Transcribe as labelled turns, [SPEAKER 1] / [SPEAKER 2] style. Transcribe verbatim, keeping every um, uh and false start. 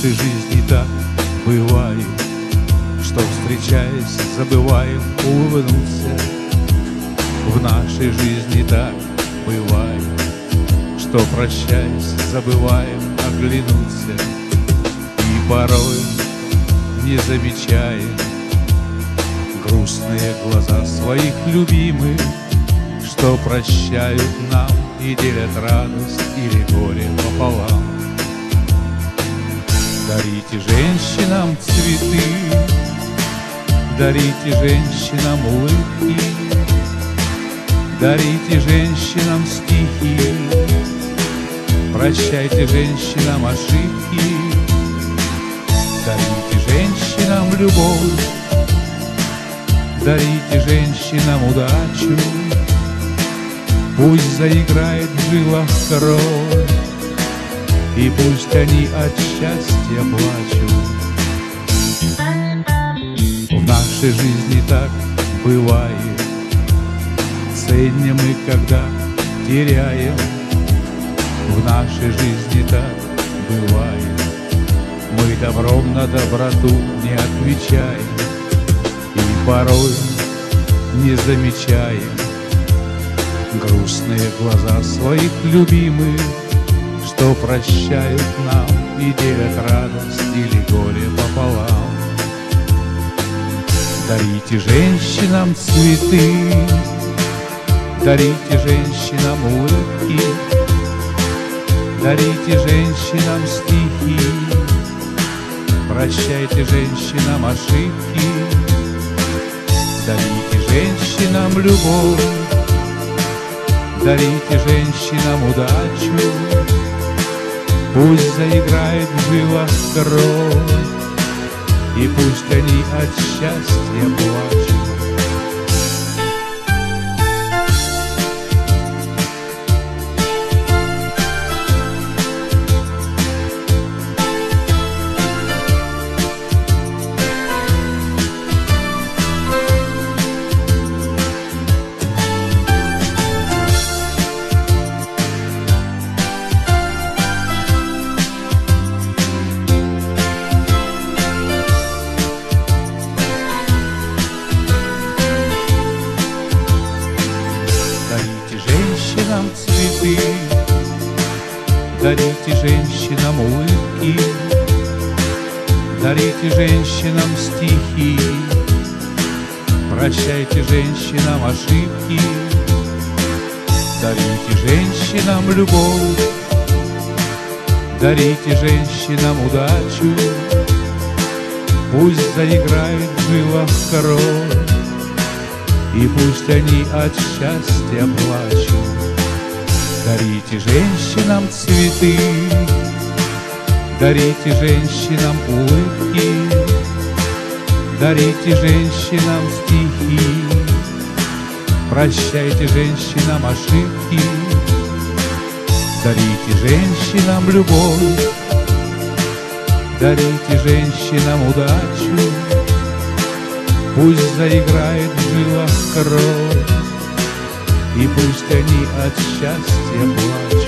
[SPEAKER 1] нашей жизни так бывает, что, встречаясь, забываем улыбнуться. В нашей жизни так бывает, что, прощаясь, забываем оглянуться. И порой не замечаем грустные глаза своих любимых, что прощают нам и делят радость или горе пополам. Дарите женщинам цветы, дарите женщинам улыбки, дарите женщинам стихи, прощайте женщинам ошибки, дарите женщинам любовь, дарите женщинам удачу. Пусть заиграет в жилах кровь, и пусть они от счастья плачут. В нашей жизни так бывает, ценим мы, когда теряем. В нашей жизни так бывает, мы добром на доброту не отвечаем. И порой не замечаем грустные глаза своих любимых, что прощают нам и делят радость или горе пополам. Дарите женщинам цветы, дарите женщинам улыбки, дарите женщинам стихи, прощайте женщинам ошибки, дарите женщинам любовь, дарите женщинам удачу. Пусть заиграет в жилах кровь, и пусть они от счастья плачут. Цветы, дарите женщинам улыбки, дарите женщинам стихи, прощайте женщинам ошибки, дарите женщинам любовь, дарите женщинам удачу. Пусть заиграет в жилах кровь, и пусть они от счастья плачут. Дарите женщинам цветы, дарите женщинам улыбки, дарите женщинам стихи, прощайте женщинам ошибки, дарите женщинам любовь, дарите женщинам удачу. Пусть заиграет в жилах кровь, и пусть они от счастья плачут.